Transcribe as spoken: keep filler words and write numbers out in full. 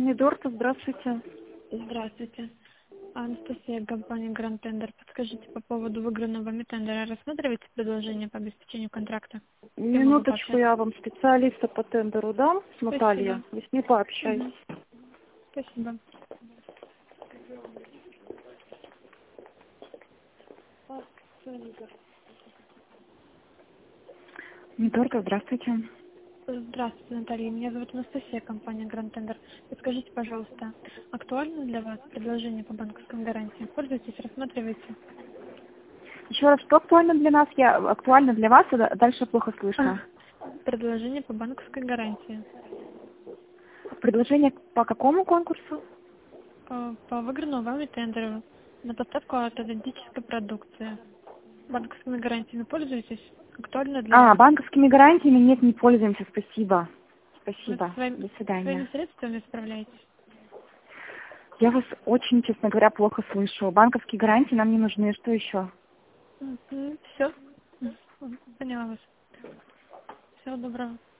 Мидорта, здравствуйте. Здравствуйте. Анастасия, компания Grand Tender. Подскажите по поводу выигранного вами тендера. Рассматриваете предложение по обеспечению контракта? Я могу Минуточку, пообщаться. я вам специалиста по тендеру дам, с Натальей. Спасибо. Вы с ней пообщайтесь. Мгм. Спасибо. Мидорта, здравствуйте. Здравствуйте, Наталья. Меня зовут Анастасия, компания Grand Tender. Подскажите, пожалуйста, актуально для вас предложение по банковским гарантиям? Пользуетесь, рассматриваете? Еще раз, что актуально для нас? Я актуально для вас, а дальше плохо слышно. Предложение по банковской гарантии. Предложение по какому конкурсу? По, по выигранному вами тендеру на поставку ортодонтической продукции. Банковскими гарантиями пользуетесь? Актуально для А, вас? банковскими гарантиями нет, не пользуемся, спасибо. Вы Спасибо. своим- До своими свидания. средствами справляетесь? Я вас очень, честно говоря, плохо слышу. Банковские гарантии нам не нужны. Что еще? Все. Поняла вас. Всего доброго.